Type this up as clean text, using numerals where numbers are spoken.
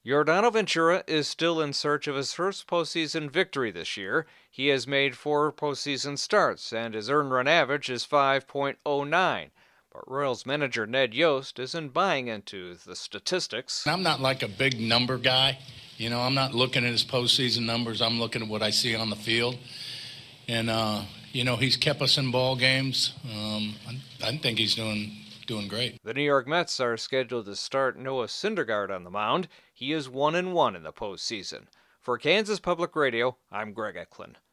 Yordano Ventura is still in search of his first postseason victory this year. He has made 4 postseason starts, and his earned run average is 5.09. But Royals manager Ned Yost isn't buying into the statistics. I'm not like a big number guy. I'm not looking at his postseason numbers. I'm looking at what I see on the field. And, he's kept us in ball games. I think he's doing great. The New York Mets are scheduled to start Noah Syndergaard on the mound. He is 1-1 in the postseason. For Kansas Public Radio, I'm Greg Eklund.